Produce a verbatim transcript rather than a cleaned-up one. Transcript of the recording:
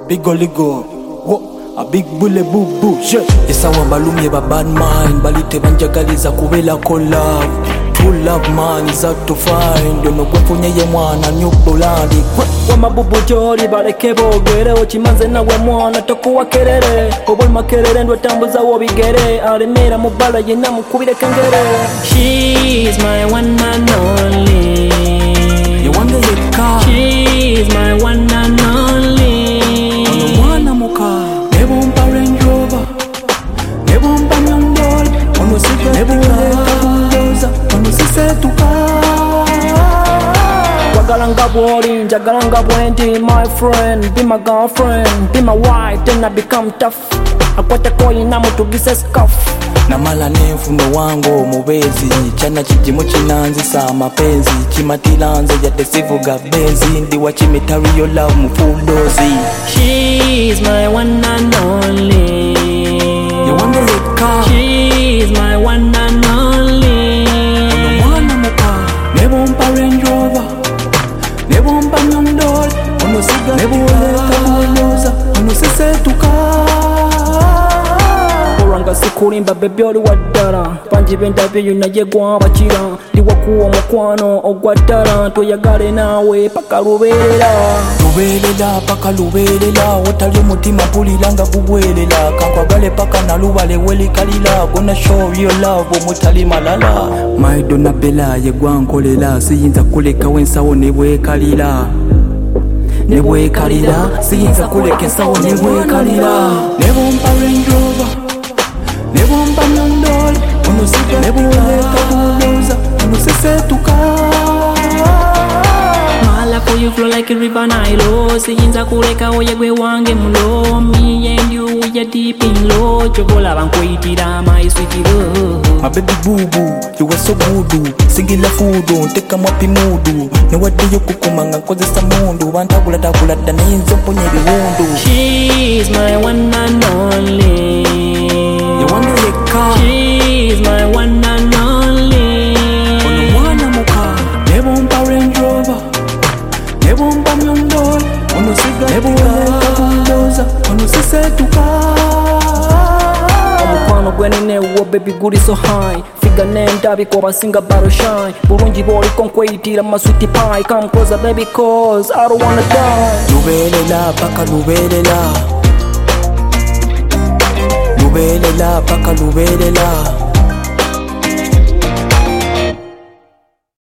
big oligo, whoa, a big bully boo boo, shit. Isa wambalumye ba bad mind, balite banjagaliza kubela ko love. True love man is out to find, no kwefunye ye mwana nyubulandi. Wamabubu joli baleke bogere, ochimanze nawe mwana tokuwa kerere. Obol makerere ndo tambuza wobigere, alemera mubala yena mukubire kengere. She's my one and only. You wonder you car. She's my one and only. Ono mwana muka, nebo mpa Range Rover, nebo mpa nyondol, ono sika nebo uleta bulldozer, ono sise tuka. Wagalanga bori, jagalanga bwendi, my friend, be my girlfriend, be my wife, then I become tough. Akwata koi na mutugise scuff. Namala nefuno wango mubezi, chana chijimu chinanzisa mapenzi, chimatilanze yate sivuga benzi, ndi wachimitari yo love mufulozi. She's my one and only. You wonder you car. She's my one and only. Ono mwana muka, nebo mpa Range Rover, nebo mpa nyondol, ono siga nebo uleta bulldozer, ono sise tuka. Oranga sikulimba baby oli waddala, banji b'endabyo naye gwabakira, ndi wakuwa mukwano ogwaddala, toyagale naawe paka lubeerera. Lubeerera paka lubeerera, otali omutima mpulira nga gugwerera, kankwagale paka nalubale welikalira, gonna show your love omutali malala. My donna bella ye gwankolera, siyinza kulekawo ensawo ne bwekalira, ne bwekalira, siyinza kuleka ensawo ne bwekalira. Nebo mpa Range Rover, nebo mpa nyondol, ono sika nebo uleta bulldozer, ono sise tuka. For you flow like a river Nile, siyinza kuleka oyegwe wange mulo. Me and you we are deep in low, chobola bankwitira my sweetie love. My baby boo boo, you are so good. Singila fudu, teka mwapi mudu. Ne wadi yo kukumanga kozesa mundu, bantabula tabula daninzo mponye biwundu. She's my one and only. You wonder you car. She's my one and only. Ono mwana muka, nebo mpa Range Rover, nebo mpa nyondol, ono siga nebo uleta bulldozer, ono sise tuka. Omukwano gwenine wo baby guli so high, figa nendabi kwa basinga battle shine, bulungi boli konkwitira my sweetie pie, come closer baby cause I don't wanna die. Lubeerera paka lubeerera, lubeerera paka lubeerera.